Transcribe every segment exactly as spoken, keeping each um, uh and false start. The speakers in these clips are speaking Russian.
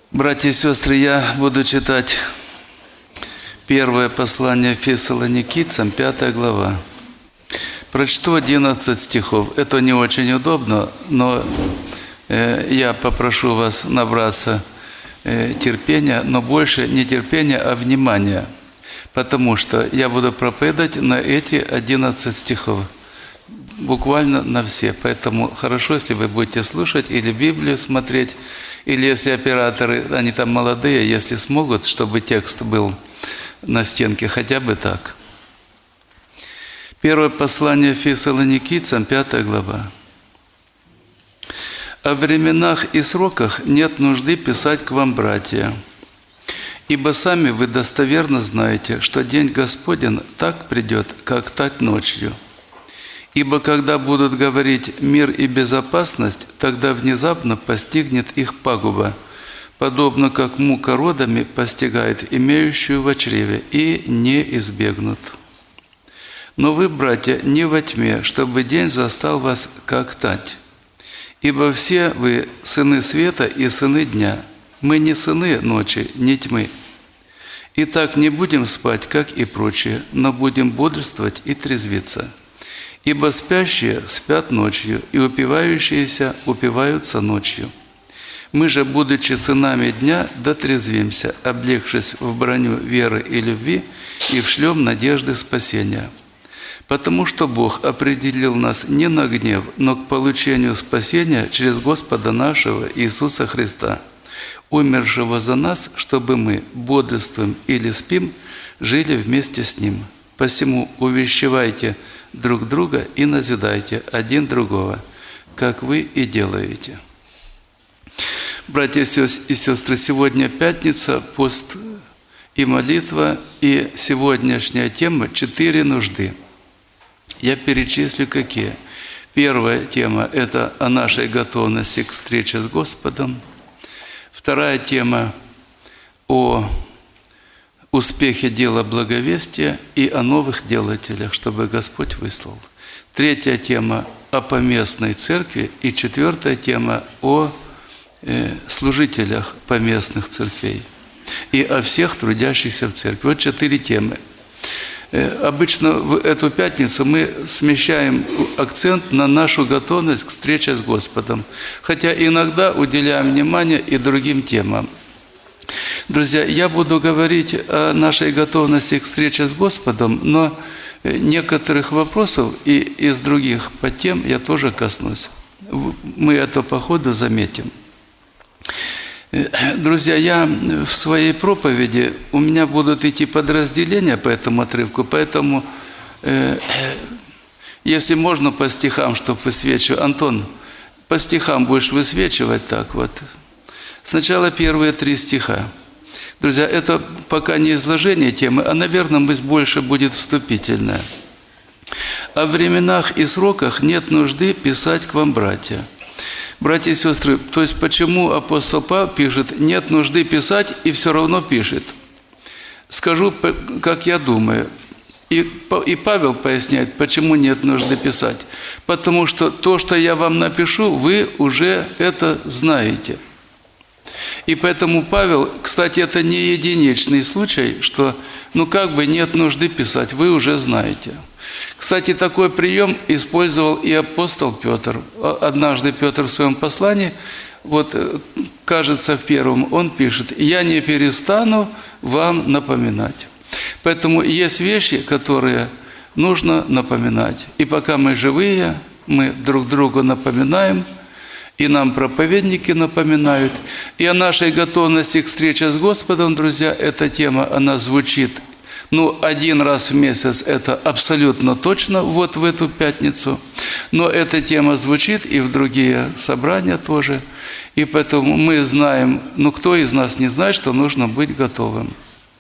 Братья и сестры, я буду читать первое послание Фессалоникийцам, пятая глава. Прочту одиннадцать стихов. Это не очень удобно, но э, я попрошу вас набраться э, терпения, но больше не терпения, а внимания, потому что я буду проповедовать на эти одиннадцать стихов. Буквально на все. Поэтому хорошо, если вы будете слушать или Библию смотреть, или если операторы, они там молодые, если смогут, чтобы текст был на стенке, хотя бы так. Первое послание Фессалоникийцам, пятая глава. «О временах и сроках нет нужды писать к вам, братья, ибо сами вы достоверно знаете, что день Господень так придет, как тать ночью. Ибо когда будут говорить «мир и безопасность», тогда внезапно постигнет их пагуба, подобно как мука родами постигает имеющую во чреве, и не избегнут. Но вы, братья, не во тьме, чтобы день застал вас, как тать. Ибо все вы сыны света и сыны дня. Мы не сыны ночи, не тьмы. Итак, не будем спать, как и прочие, но будем бодрствовать и трезвиться. Ибо спящие спят ночью, и упивающиеся упиваются ночью. Мы же, будучи сынами дня, дотрезвимся, облегшись в броню веры и любви, и в шлем надежды спасения. Потому что Бог определил нас не на гнев, но к получению спасения через Господа нашего Иисуса Христа, умершего за нас, чтобы мы, бодрствуем или спим, жили вместе с Ним. Посему увещевайте друг друга и назидайте один другого, как вы и делаете». Братья и сестры, сегодня пятница, пост и молитва, и сегодняшняя тема – четыре нужды. Я перечислю какие. Первая тема – это о нашей готовности к встрече с Господом. Вторая тема – о успехе дела благовестия и о новых делателях, чтобы Господь выслал. Третья тема – о поместной церкви. И четвертая тема – о э, служителях поместных церквей и о всех трудящихся в церкви. Вот четыре темы. Э, обычно в эту пятницу мы смещаем акцент на нашу готовность к встрече с Господом, хотя иногда уделяем внимание и другим темам. Друзья, я буду говорить о нашей готовности к встрече с Господом, но некоторых вопросов и из других подтем я тоже коснусь. Мы это по ходу заметим. Друзья, я в своей проповеди, у меня будут идти подразделения по этому отрывку, поэтому, э, если можно, по стихам, чтобы высвечивать. Антон, по стихам будешь высвечивать так вот. Сначала первые три стиха. Друзья, это пока не изложение темы, а, наверное, больше будет вступительное. «О временах и сроках нет нужды писать к вам, братья». Братья и сестры, то есть почему апостол Павел пишет «нет нужды писать» и все равно пишет? Скажу, как я думаю. И, и Павел поясняет, почему нет нужды писать. Потому что то, что я вам напишу, вы уже это знаете. И поэтому Павел, кстати, это не единичный случай, что ну как бы нет нужды писать, вы уже знаете. Кстати, такой прием использовал и апостол Петр. Однажды Петр в своем послании, вот кажется в первом, он пишет: «Я не перестану вам напоминать». Поэтому есть вещи, которые нужно напоминать. И пока мы живые, мы друг другу напоминаем, и нам проповедники напоминают. И о нашей готовности к встрече с Господом, друзья, эта тема, она звучит, ну, один раз в месяц, это абсолютно точно, вот в эту пятницу. Но эта тема звучит и в другие собрания тоже. И поэтому мы знаем, ну, кто из нас не знает, что нужно быть готовым.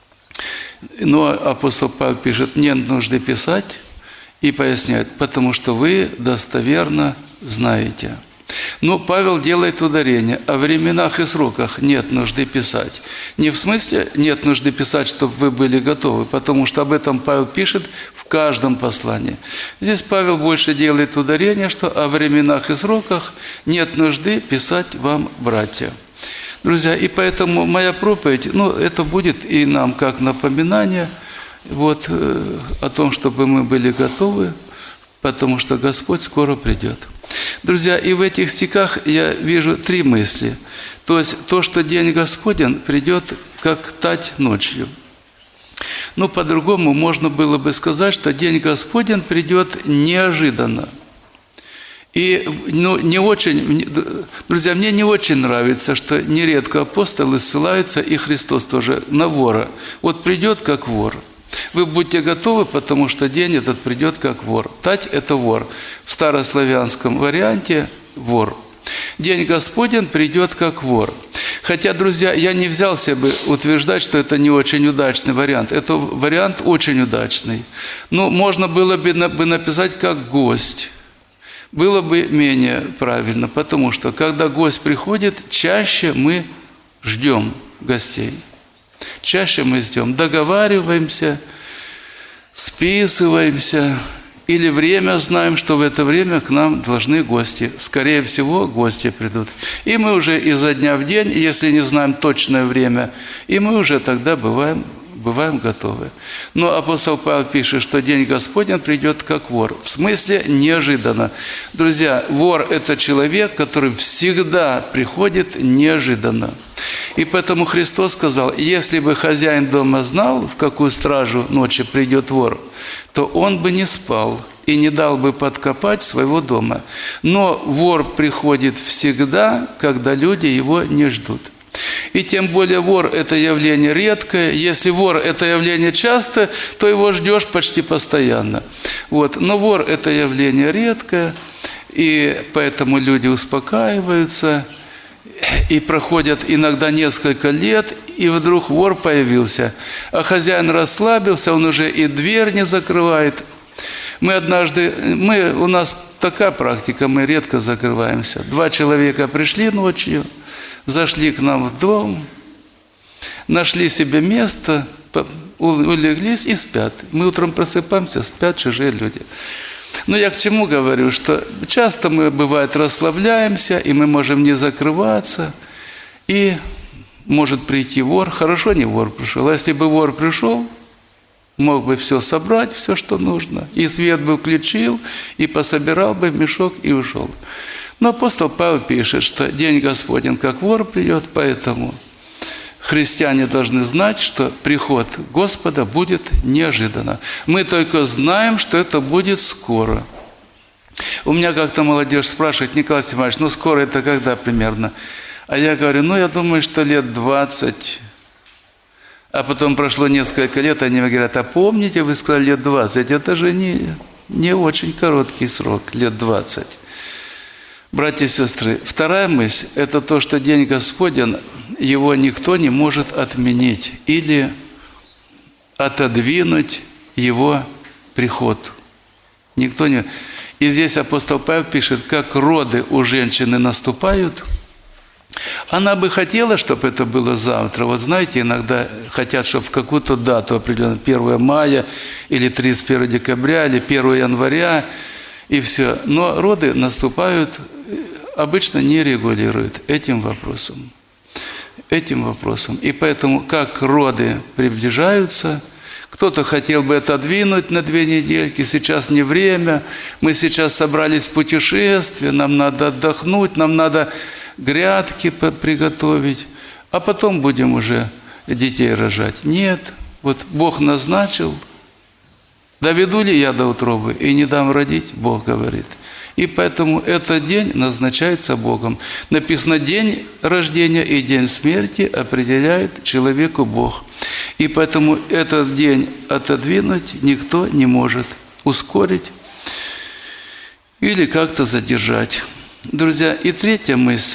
Но апостол Павел пишет, нет нужды писать, и поясняет, потому что вы достоверно знаете. Но Павел делает ударение. О временах и сроках нет нужды писать. Не в смысле нет нужды писать, чтобы вы были готовы, потому что об этом Павел пишет в каждом послании. Здесь Павел больше делает ударение, что о временах и сроках нет нужды писать вам, братья. Друзья, и поэтому моя проповедь, ну, это будет и нам как напоминание вот, э, о том, чтобы мы были готовы, потому что Господь скоро придет. Друзья, и в этих стихах я вижу три мысли. То есть то, что день Господень придет, как тать ночью. Ну, по-другому можно было бы сказать, что день Господень придет неожиданно. И ну, не очень, друзья, мне не очень нравится, что нередко апостолы ссылаются, и Христос тоже, на вора. Вот придет как вор. Вы будьте готовы, потому что день этот придет как вор. Тать – это вор. В старославянском варианте – вор. День Господень придет как вор. Хотя, друзья, я не взялся бы утверждать, что это не очень удачный вариант. Это вариант очень удачный. Но можно было бы написать как гость. Было бы менее правильно, потому что, когда гость приходит, чаще мы ждем гостей. Чаще мы ждем, договариваемся, списываемся, или время знаем, что в это время к нам должны гости. Скорее всего, гости придут. И мы уже изо дня в день, если не знаем точное время, и мы уже тогда бываем бываем готовы. Но апостол Павел пишет, что день Господень придет как вор. В смысле неожиданно. Друзья, вор – это человек, который всегда приходит неожиданно. И поэтому Христос сказал, если бы хозяин дома знал, в какую стражу ночи придет вор, то он бы не спал и не дал бы подкопать своего дома. Но вор приходит всегда, когда люди его не ждут. И тем более вор – это явление редкое. Если вор – это явление частое, то его ждешь почти постоянно. Вот. Но вор – это явление редкое, и поэтому люди успокаиваются, и проходят иногда несколько лет, и вдруг вор появился. А хозяин расслабился, он уже и дверь не закрывает. Мы однажды, мы, у нас такая практика, мы редко закрываемся. Два человека пришли ночью, зашли к нам в дом, нашли себе место, улеглись и спят. Мы утром просыпаемся, спят чужие люди. Но я к чему говорю, что часто мы, бывает, расслабляемся, и мы можем не закрываться, и может прийти вор. Хорошо, не вор пришел. А если бы вор пришел, мог бы все собрать, все, что нужно, и свет бы включил, и пособирал бы в мешок, и ушел. Но апостол Павел пишет, что день Господень как вор придет, поэтому христиане должны знать, что приход Господа будет неожиданно. Мы только знаем, что это будет скоро. У меня как-то молодежь спрашивает, Николай Степанович, ну скоро это когда примерно? А я говорю, ну я думаю, что лет двадцать. А потом прошло несколько лет, они мне говорят, а помните, вы сказали лет двадцать? Это же не, не очень короткий срок, лет двадцать. Братья и сестры, вторая мысль – это то, что день Господень, его никто не может отменить или отодвинуть его приход. Никто не... И здесь апостол Павел пишет, как роды у женщины наступают. Она бы хотела, чтобы это было завтра. Вот знаете, иногда хотят, чтобы в какую-то дату определенную, первое мая или тридцать первое декабря или первое января, и все. Но роды наступают, обычно не регулируют этим вопросом. Этим вопросом. И поэтому, как роды приближаются, кто-то хотел бы отодвинуть на две недельки, сейчас не время, мы сейчас собрались в путешествие, нам надо отдохнуть, нам надо грядки приготовить, а потом будем уже детей рожать. Нет, вот Бог назначил, доведу ли я до утробы и не дам родить, Бог говорит. И поэтому этот день назначается Богом. Написано, день рождения и день смерти определяет человеку Бог. И поэтому этот день отодвинуть никто не может, ускорить или как-то задержать. Друзья, и третья мысль.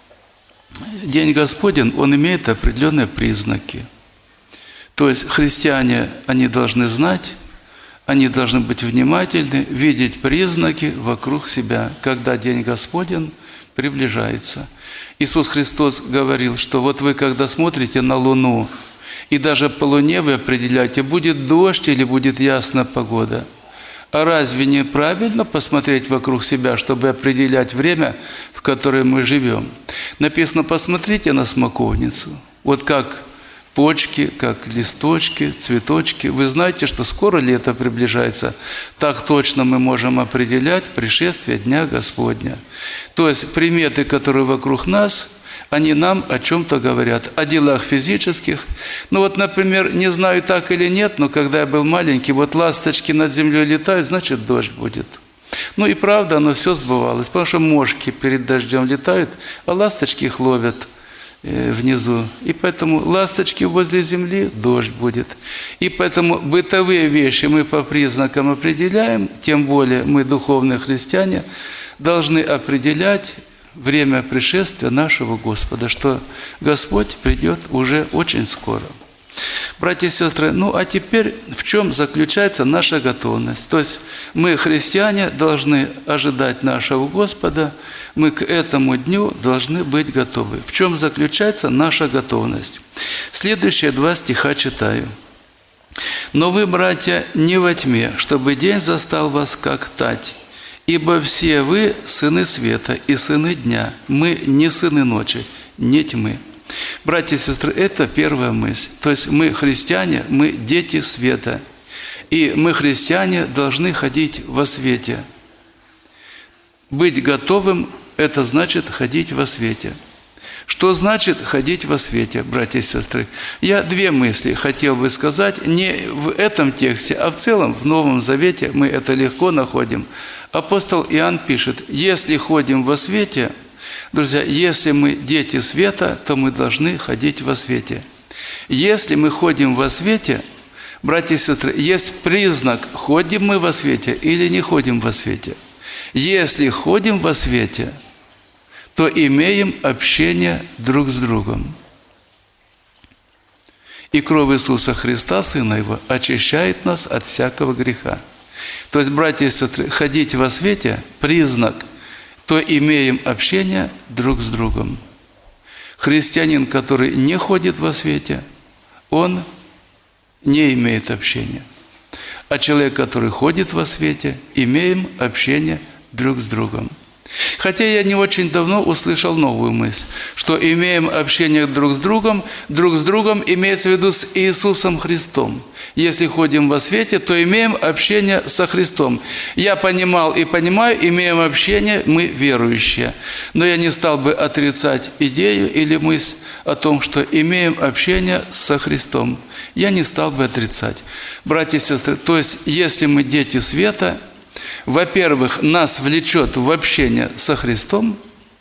День Господень, он имеет определенные признаки. То есть христиане, они должны знать, они должны быть внимательны, видеть признаки вокруг себя, когда день Господень приближается. Иисус Христос говорил, что вот вы, когда смотрите на Луну, и даже по Луне вы определяете, будет дождь или будет ясная погода. А разве не правильно посмотреть вокруг себя, чтобы определять время, в которое мы живем? Написано, посмотрите на смоковницу. Вот как почки, как листочки, цветочки. Вы знаете, что скоро лето приближается. Так точно мы можем определять пришествие Дня Господня. То есть приметы, которые вокруг нас, они нам о чем-то говорят, о делах физических. Ну вот, например, не знаю, так или нет, но когда я был маленький, вот ласточки над землей летают, значит, дождь будет. Ну и правда, оно все сбывалось, потому что мошки перед дождем летают, а ласточки их ловят внизу. И поэтому ласточки возле земли, дождь будет. И поэтому бытовые вещи мы по признакам определяем, тем более мы, духовные христиане, должны определять время пришествия нашего Господа, что Господь придет уже очень скоро. Братья и сестры, ну а теперь в чем заключается наша готовность? То есть мы, христиане, должны ожидать нашего Господа, мы к этому дню должны быть готовы. В чем заключается наша готовность? Следующие два стиха читаю. «Но вы, братья, не во тьме, чтобы день застал вас, как тать. Ибо все вы сыны света и сыны дня, мы не сыны ночи, не тьмы». Братья и сестры, это первая мысль. То есть мы, христиане, мы дети света. И мы, христиане, должны ходить во свете. Быть готовым – это значит ходить во свете. Что значит ходить во свете, братья и сестры? Я две мысли хотел бы сказать, не в этом тексте, а в целом в Новом Завете мы это легко находим. Апостол Иоанн пишет, если ходим во свете, друзья, если мы дети света, то мы должны ходить во свете. Если мы ходим во свете, братья и сестры, есть признак, ходим мы во свете или не ходим во свете. Если ходим во свете, то имеем общение друг с другом. И кровь Иисуса Христа, Сына Его, очищает нас от всякого греха. То есть, братья и сестры, ходить во свете – признак, то имеем общение друг с другом. Христианин, который не ходит во свете, он не имеет общения. А человек, который ходит во свете, имеем общение друг с другом. Хотя я не очень давно услышал новую мысль, что имеем общение друг с другом, друг с другом имеется в виду с Иисусом Христом. Если ходим во свете, то имеем общение со Христом. Я понимал и понимаю, имеем общение, мы верующие. Но я не стал бы отрицать идею или мысль о том, что имеем общение со Христом. Я не стал бы отрицать. Братья и сестры, то есть, если мы дети света, во-первых, нас влечет в общение со Христом.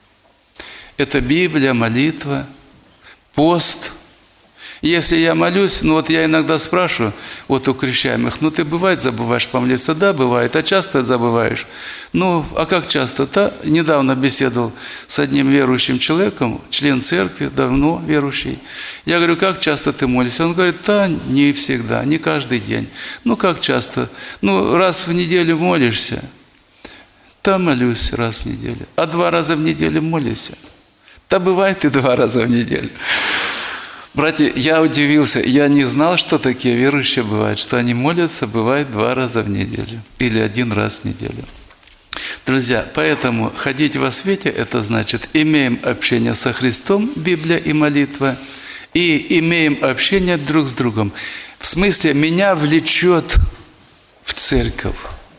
Это Библия, молитва, пост. Если я молюсь, ну вот я иногда спрашиваю, вот у крещаемых, ну ты бывает забываешь помолиться? Да, бывает. А часто забываешь? Ну, а как часто? Да, недавно беседовал с одним верующим человеком, член церкви, давно верующий. Я говорю, как часто ты молишься? Он говорит, да, не всегда, не каждый день. Ну, как часто? Ну, раз в неделю молишься. Да, молюсь раз в неделю. А два раза в неделю молишься? Да, бывает и два раза в неделю. Братья, я удивился, я не знал, что такие верующие бывают, что они молятся, бывает, два раза в неделю или один раз в неделю. Друзья, поэтому ходить во свете – это значит, имеем общение со Христом, Библия и молитва, и имеем общение друг с другом. В смысле, меня влечет в церковь.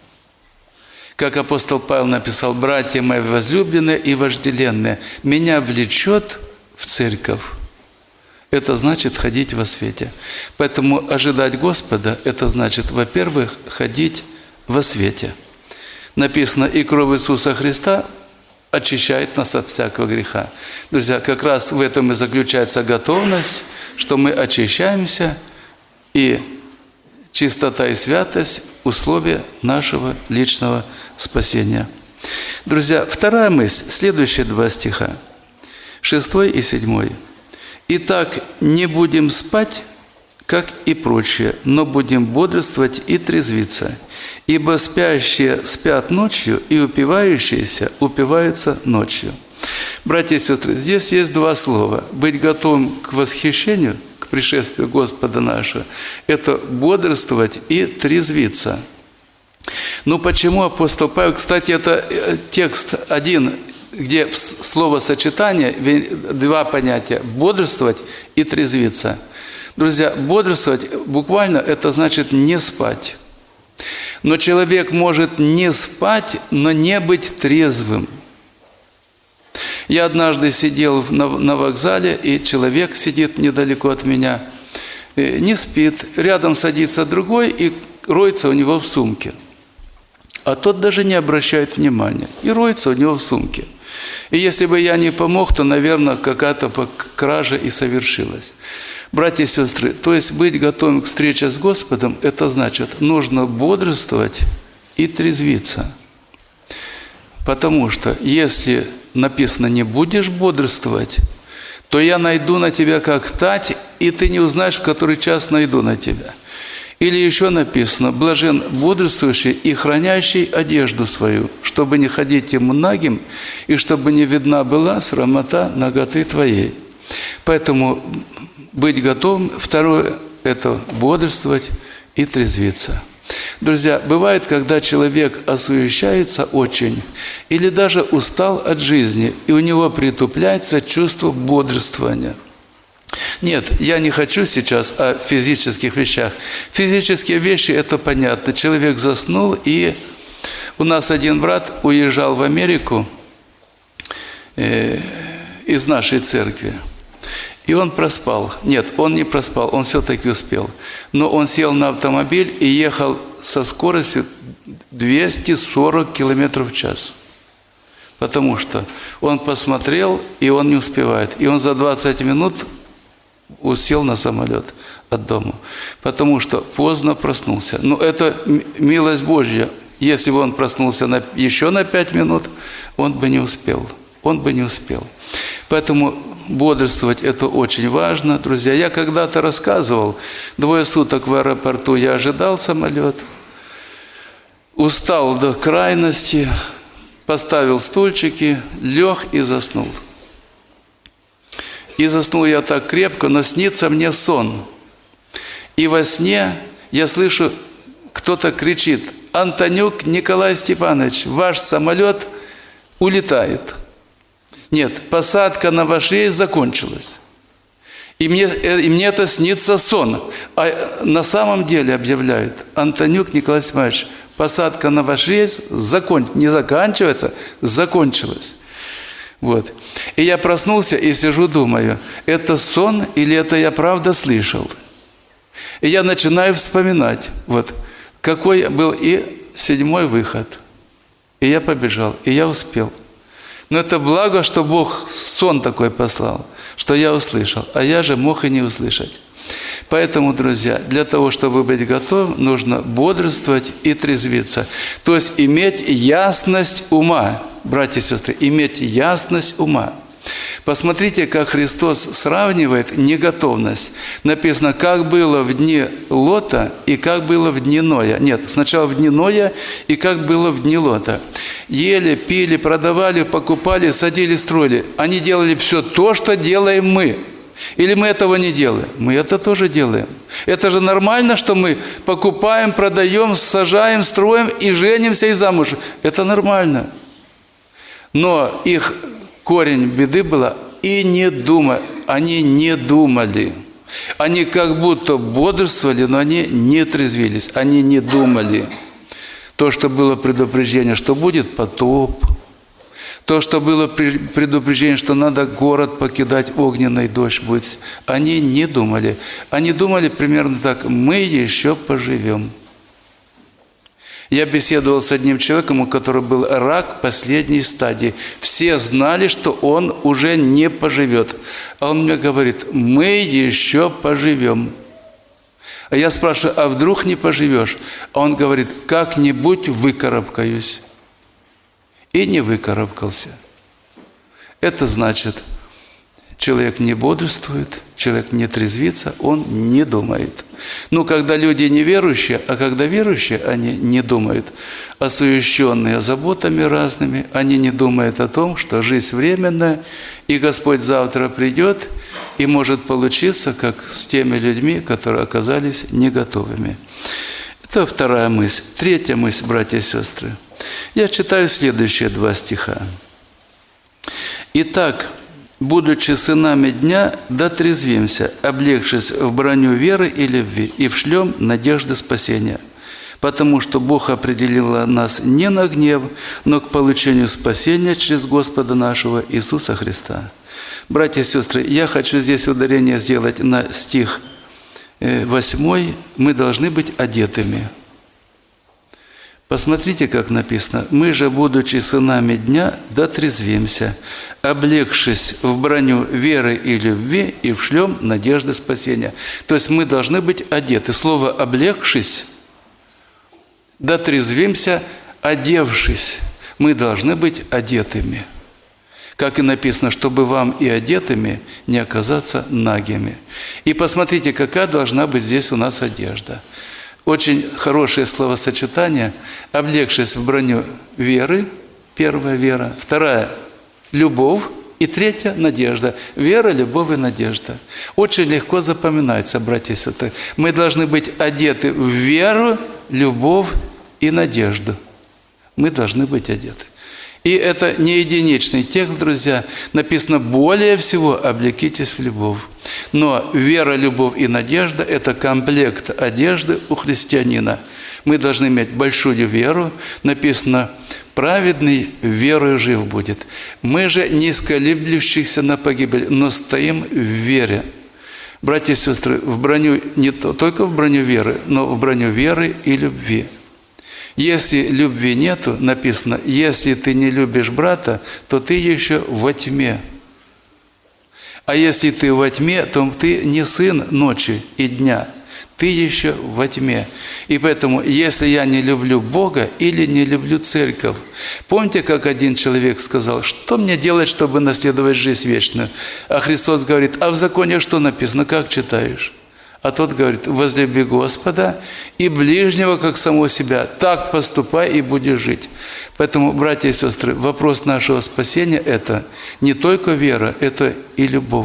Как апостол Павел написал, «Братья мои возлюбленные и вожделенные, меня влечет в церковь». Это значит ходить во свете. Поэтому ожидать Господа – это значит, во-первых, ходить во свете. Написано, и кровь Иисуса Христа очищает нас от всякого греха. Друзья, как раз в этом и заключается готовность, что мы очищаемся, и чистота и святость – условия нашего личного спасения. Друзья, вторая мысль, следующие два стиха, шестой и седьмой. «Итак, не будем спать, как и прочие, но будем бодрствовать и трезвиться, ибо спящие спят ночью, и упивающиеся упиваются ночью». Братья и сестры, здесь есть два слова. Быть готовым к восхищению, к пришествию Господа нашего – это бодрствовать и трезвиться. Ну почему апостол Павел, кстати, это текст один, где словосочетание, два понятия – бодрствовать и трезвиться. Друзья, бодрствовать буквально это значит не спать. Но человек может не спать, но не быть трезвым. Я однажды сидел на, на вокзале, и человек сидит недалеко от меня, не спит, рядом садится другой и роется у него в сумке. А тот даже не обращает внимания, и роется у него в сумке. И если бы я не помог, то, наверное, какая-то кража и совершилась. Братья и сестры, то есть быть готовым к встрече с Господом, это значит, нужно бодрствовать и трезвиться. Потому что если написано «не будешь бодрствовать», то я найду на тебя как тать, и ты не узнаешь, в который час найду на тебя. Или еще написано «блажен бодрствующий и хранящий одежду свою, чтобы не ходить ему нагим, и чтобы не видна была срамота наготы твоей». Поэтому быть готовым. Второе – это бодрствовать и трезвиться. Друзья, бывает, когда человек осуещается очень или даже устал от жизни, и у него притупляется чувство бодрствования. Нет, я не хочу сейчас о физических вещах. Физические вещи – это понятно. Человек заснул, и у нас один брат уезжал в Америку э, из нашей церкви. И он проспал. Нет, он не проспал, он все-таки успел. Но он сел на автомобиль и ехал со скоростью двести сорок километров в час. Потому что он посмотрел, и он не успевает. И он за двадцать минут сел на самолет от дома. Потому что поздно проснулся. Но это милость Божья. Если бы он проснулся на, еще на пять минут, он бы не успел. Он бы не успел. Поэтому бодрствовать – это очень важно. Друзья, я когда-то рассказывал, двое суток в аэропорту я ожидал самолет, устал до крайности, поставил стульчики, лег и заснул. И заснул я так крепко, но снится мне сон. И во сне я слышу, кто-то кричит: «Антонюк Николай Степанович, ваш самолет улетает». Нет, посадка на ваш рейс закончилась. И мне, и мне это снится сон. А на самом деле объявляют: Антонюк Николай Степанович, посадка на ваш рейс закон... не заканчивается, закончилась. Вот. И я проснулся и сижу, думаю, это сон или это я правда слышал? И я начинаю вспоминать, вот, какой был и седьмой выход. И я побежал, и я успел. Но это благо, что Бог сон такой послал, что я услышал, а я же мог и не услышать. Поэтому, друзья, для того, чтобы быть готовым, нужно бодрствовать и трезвиться. То есть иметь ясность ума, братья и сестры, иметь ясность ума. Посмотрите, как Христос сравнивает неготовность. Написано, как было в дни Лота и как было в дни Ноя. Нет, сначала в дни Ноя и как было в дни Лота. Ели, пили, продавали, покупали, садили, строили. Они делали все то, что делаем мы. Или мы этого не делаем? Мы это тоже делаем. Это же нормально, что мы покупаем, продаем, сажаем, строим и женимся и замуж. Это нормально. Но их корень беды была и не думали. Они не думали. Они как будто бодрствовали, но они не трезвились. Они не думали. То, что было предупреждение, что будет потоп. То, что было предупреждение, что надо город покидать, огненный дождь будет. Они не думали. Они думали примерно так: мы еще поживем. Я беседовал с одним человеком, у которого был рак последней стадии. Все знали, что он уже не поживет. А он мне говорит: мы еще поживем. А я спрашиваю: а вдруг не поживешь? А он говорит: как-нибудь выкарабкаюсь. И не выкарабкался. Это значит, человек не бодрствует, человек не трезвится, он не думает. Ну, когда люди неверующие, а когда верующие, они не думают. Осуещенные заботами разными, они не думают о том, что жизнь временная, и Господь завтра придет, и может получиться, как с теми людьми, которые оказались не готовыми. Это вторая мысль. Третья мысль, братья и сестры. Я читаю следующие два стиха. «Итак, будучи сынами дня, дотрезвимся, облегшись в броню веры и любви, и вшлем надежды спасения. Потому что Бог определил нас не на гнев, но к получению спасения через Господа нашего Иисуса Христа». Братья и сестры, я хочу здесь ударение сделать на стих восьмой. Мы должны быть одетыми. Посмотрите, как написано. «Мы же, будучи сынами дня, дотрезвимся, облегшись в броню веры и любви, и вшлем надежды спасения». То есть мы должны быть одеты. Слово «облегшись», дотрезвимся, одевшись. Мы должны быть одетыми. Как и написано, чтобы вам и одетыми не оказаться нагими. И посмотрите, какая должна быть здесь у нас одежда. Очень хорошее словосочетание. Облегшись в броню веры, первая вера, вторая – любовь, и третья – надежда. Вера, любовь и надежда. Очень легко запоминается, братья и сестры. Мы должны быть одеты в веру, любовь и надежду. Мы должны быть одеты. И это не единичный текст, друзья. Написано: более всего облекитесь в любовь. Но вера, любовь и надежда – это комплект одежды у христианина. Мы должны иметь большую веру. Написано: праведный верою жив будет. Мы же низколеблющихся на погибель, но стоим в вере. Братья и сестры, в броню, не только в броню веры, но в броню веры и любви. Если любви нету, написано: если ты не любишь брата, то ты еще во тьме. А если ты во тьме, то ты не сын ночи и дня, ты еще во тьме. И поэтому, если я не люблю Бога или не люблю церковь, помните, как один человек сказал: что мне делать, чтобы наследовать жизнь вечную? А Христос говорит: а в законе что написано, как читаешь? А тот говорит: возлюби Господа и ближнего, как самого себя. Так поступай, и будешь жить. Поэтому, братья и сестры, вопрос нашего спасения – это не только вера, это и любовь.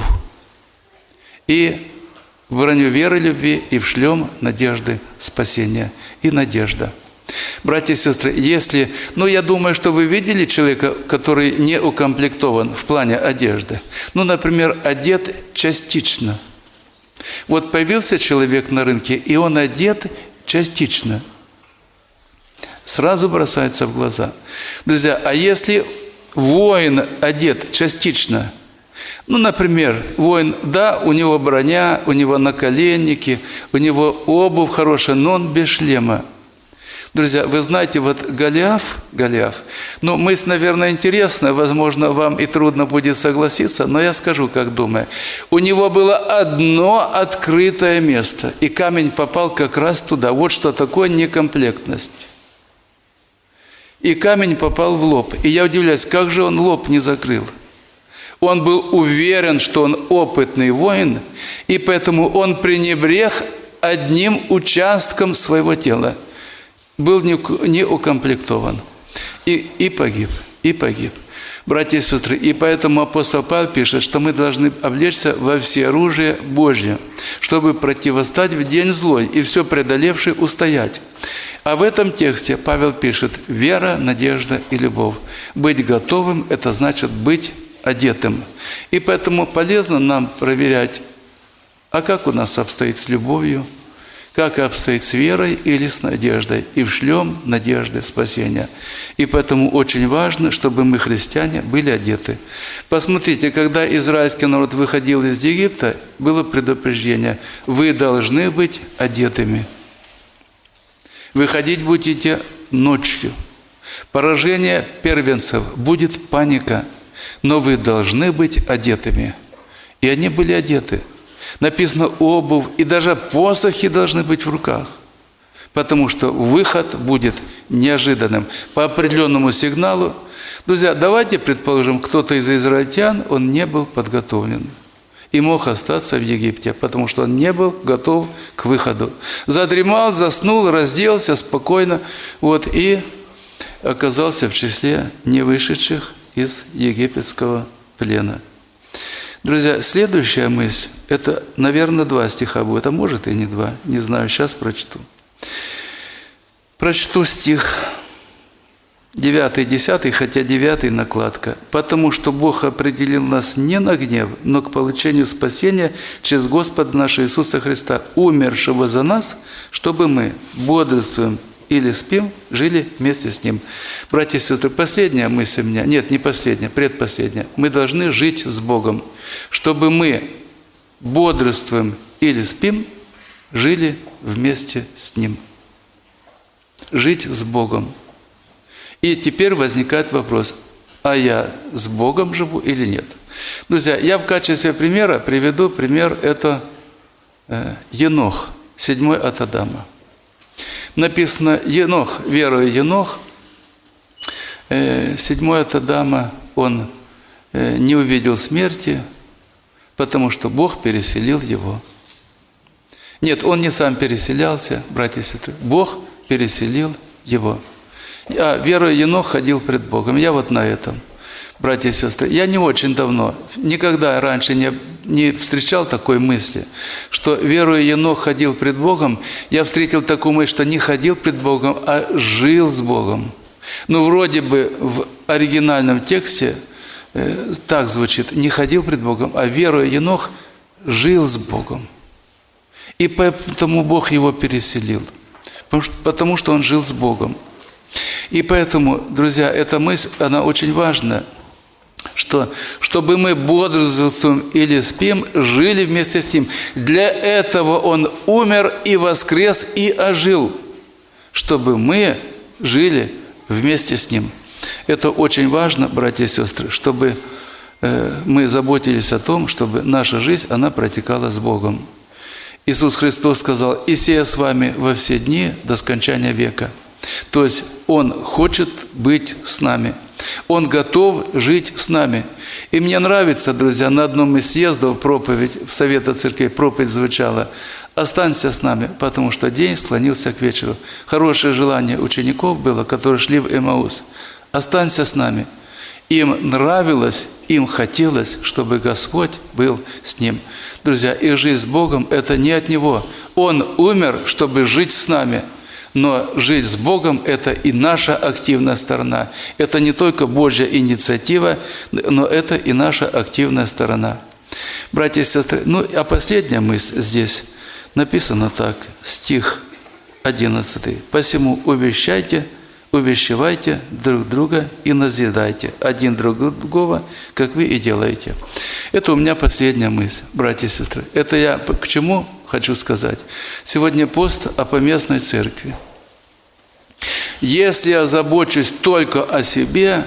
И в броню веры, любви, и в шлем надежды спасения. И надежда. Братья и сестры, если... Ну, я думаю, что вы видели человека, который не укомплектован в плане одежды. Ну, например, одет частично. Вот появился человек на рынке, и он одет частично. Сразу бросается в глаза. Друзья, а если воин одет частично? Ну, например, воин, да, у него броня, у него наколенники, у него обувь хорошая, но он без шлема. Друзья, вы знаете, вот Голиаф, Голиаф, ну, мысль, наверное, интересная, возможно, вам и трудно будет согласиться, но я скажу, как думаю. У него было одно открытое место, и камень попал как раз туда. Вот что такое некомплектность. И камень попал в лоб. И я удивляюсь, как же он лоб не закрыл? Он был уверен, что он опытный воин, и поэтому он пренебрег одним участком своего тела. Был не укомплектован. И, и погиб, и погиб. Братья и сестры, и поэтому апостол Павел пишет, что мы должны облечься во всеоружие Божье, чтобы противостать в день злой и все преодолевший устоять. А в этом тексте Павел пишет: вера, надежда и любовь. Быть готовым – это значит быть одетым. И поэтому полезно нам проверять, а как у нас обстоит с любовью, как обстоит с верой или с надеждой, и вшлем надежды спасения. И поэтому очень важно, чтобы мы, христиане, были одеты. Посмотрите, когда израильский народ выходил из Египта, было предупреждение: вы должны быть одетыми. Выходить будете ночью. Поражение первенцев, будет паника, но вы должны быть одетыми. И они были одеты. Написано: обувь и даже посохи должны быть в руках, потому что выход будет неожиданным. По определенному сигналу, друзья, давайте предположим, кто-то из израильтян, он не был подготовлен и мог остаться в Египте, потому что он не был готов к выходу. Задремал, заснул, разделся спокойно, вот, и оказался в числе не вышедших из египетского плена. Друзья, следующая мысль, это, наверное, два стиха будет, а может и не два, не знаю, сейчас прочту. Прочту стих девятый, десятый, хотя девятый накладка. «Потому что Бог определил нас не на гнев, но к получению спасения через Господа нашего Иисуса Христа, умершего за нас, чтобы мы, бодрствуем или спим, жили вместе с Ним». Братья и сестры, последняя мысль у меня, нет, не последняя, предпоследняя. Мы должны жить с Богом, чтобы мы, бодрствуем или спим, жили вместе с Ним. Жить с Богом. И теперь возникает вопрос, а я с Богом живу или нет? Друзья, я в качестве примера приведу пример, это э, Енох, седьмой от Адама. Написано, Енох, веруя Енох, э, седьмой от Адама, он э, не увидел смерти, потому что Бог переселил его. Нет, он не сам переселялся, братья и сестры, Бог переселил его. А веруя Енох ходил пред Богом. Я вот на этом, братья и сестры. Я не очень давно, никогда раньше не, не встречал такой мысли, что веруя Енох ходил пред Богом. Я встретил такую мысль, что не ходил пред Богом, а жил с Богом. Ну, вроде бы в оригинальном тексте э, так звучит: не ходил пред Богом, а веруя Енох жил с Богом. И поэтому Бог его переселил. Потому что, потому что он жил с Богом. И поэтому, друзья, эта мысль, она очень важна, что чтобы мы бодрствуем или спим, жили вместе с Ним. Для этого Он умер и воскрес и ожил, чтобы мы жили вместе с Ним. Это очень важно, братья и сестры, чтобы э, мы заботились о том, чтобы наша жизнь, она протекала с Богом. Иисус Христос сказал: «И сея с вами во все дни до скончания века». То есть Он хочет быть с нами. Он готов жить с нами. И мне нравится, друзья, на одном из съездов проповедь, в Совета Церквей проповедь звучала: «Останься с нами, потому что день склонился к вечеру». Хорошее желание учеников было, которые шли в Эмаус. «Останься с нами». Им нравилось, им хотелось, чтобы Господь был с ним. Друзья, и жизнь с Богом – это не от Него. Он умер, чтобы жить с нами. Но жить с Богом – это и наша активная сторона. Это не только Божья инициатива, но это и наша активная сторона. Братья и сестры, ну а последняя мысль здесь написана так, стих одиннадцатый. «Посему увещайте, увещевайте друг друга и назидайте один друг другого, как вы и делаете». Это у меня последняя мысль, братья и сестры. Это я к чему хочу сказать? Сегодня пост о поместной церкви. Если я забочусь только о себе,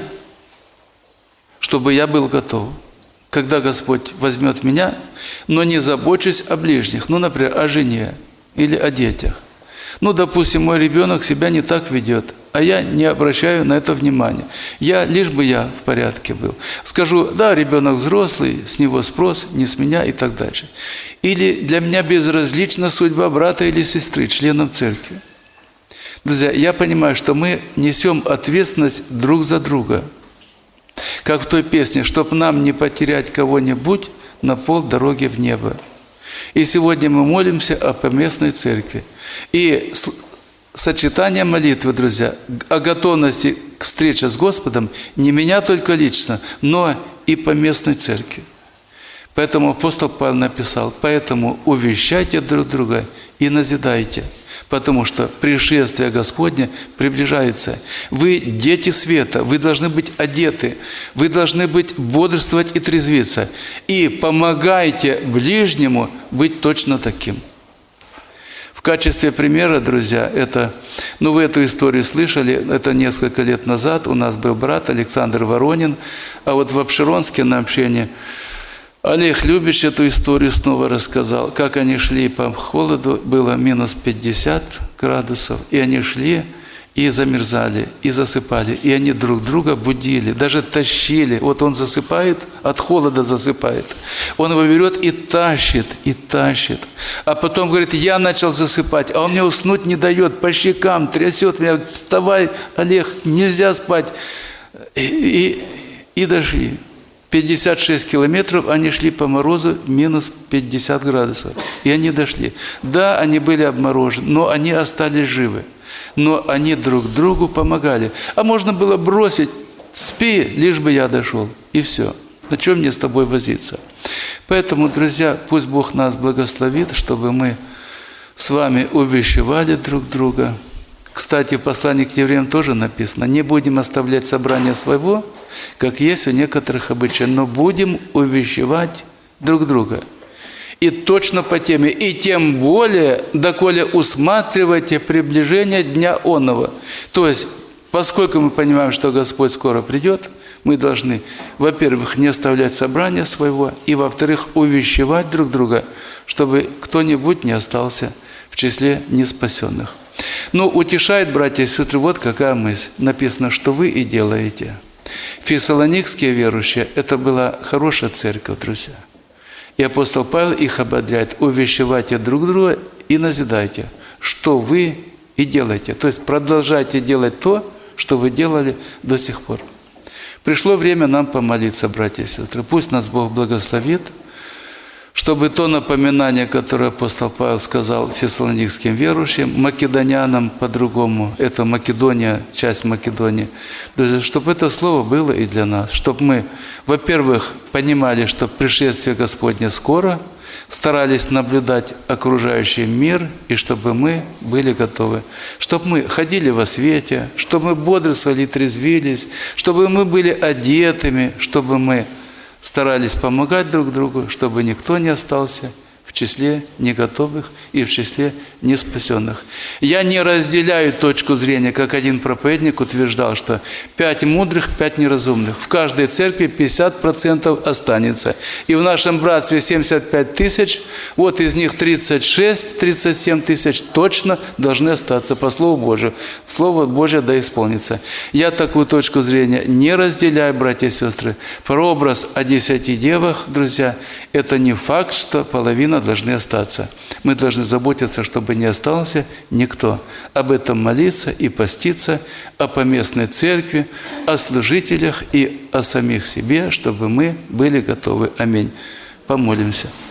чтобы я был готов, когда Господь возьмет меня, но не забочусь о ближних, ну, например, о жене или о детях. Ну, допустим, мой ребенок себя не так ведет, а я не обращаю на это внимания. Я, лишь бы я в порядке был. Скажу: да, ребенок взрослый, с него спрос, не с меня и так дальше. Или для меня безразлична судьба брата или сестры, членов церкви. Друзья, я понимаю, что мы несем ответственность друг за друга. Как в той песне: «Чтоб нам не потерять кого-нибудь на полдороги в небо». И сегодня мы молимся о поместной церкви. И сочетание молитвы, друзья, о готовности к встрече с Господом не меня только лично, но и поместной церкви. Поэтому апостол Павел написал: «Поэтому увещайте друг друга и назидайте, потому что пришествие Господне приближается. Вы дети света, вы должны быть одеты, вы должны быть бодрствовать и трезвиться, и помогайте ближнему быть точно таким». В качестве примера, друзья, это, ну вы эту историю слышали, это несколько лет назад у нас был брат Александр Воронин, а вот в Апшеронске на общении Олег Любич эту историю снова рассказал, как они шли по холоду, было минус пятьдесят градусов, и они шли и замерзали, и засыпали, и они друг друга будили, даже тащили. Вот он засыпает, от холода засыпает. Он его берет и тащит, и тащит. А потом говорит: я начал засыпать, а он мне уснуть не дает, по щекам трясет меня: вставай, Олег, нельзя спать. И, и, и дошли. пятьдесят шесть километров они шли по морозу, минус пятьдесят градусов. И они дошли. Да, они были обморожены, но они остались живы. Но они друг другу помогали. А можно было бросить, спи, лишь бы я дошел. И все. На чем мне с тобой возиться? Поэтому, друзья, пусть Бог нас благословит, чтобы мы с вами увещевали друг друга. Кстати, в послании к евреям тоже написано: не будем оставлять собрание своего, как есть у некоторых обычаев, но будем увещевать друг друга. И точно по теме, и тем более, доколе усматривайте приближение дня оного. То есть, поскольку мы понимаем, что Господь скоро придет, мы должны, во-первых, не оставлять собрания своего, и, во-вторых, увещевать друг друга, чтобы кто-нибудь не остался в числе неспасенных. Ну, утешает, братья и сестры, вот какая мысль. Написано, что вы и делаете. Фессалоникские верующие – это была хорошая церковь, друзья. И апостол Павел их ободряет: увещевайте друг друга и назидайте, что вы и делаете. То есть продолжайте делать то, что вы делали до сих пор. Пришло время нам помолиться, братья и сестры. Пусть нас Бог благословит, чтобы то напоминание, которое апостол Павел сказал фессалоникским верующим, македонянам по-другому, это Македония, часть Македонии, чтобы это слово было и для нас, чтобы мы, во-первых, понимали, что пришествие Господне скоро, старались наблюдать окружающий мир, и чтобы мы были готовы, чтобы мы ходили во свете, чтобы мы бодрствовали и трезвились, чтобы мы были одетыми, чтобы мы старались помогать друг другу, чтобы никто не остался в числе неготовых и в числе неспасенных. Я не разделяю точку зрения, как один проповедник утверждал, что пять мудрых, пять неразумных. В каждой церкви пятьдесят процентов останется. И в нашем братстве семьдесят пять тысяч, вот из них тридцать шесть, тридцать семь тысяч точно должны остаться по Слову Божию. Слово Божие да исполнится. Я такую точку зрения не разделяю, братья и сестры. Прообраз о десяти девах, друзья, это не факт, что половина должны остаться. Мы должны заботиться, чтобы не остался никто. Об этом молиться и поститься, о поместной церкви, о служителях и о самих себе, чтобы мы были готовы. Аминь. Помолимся.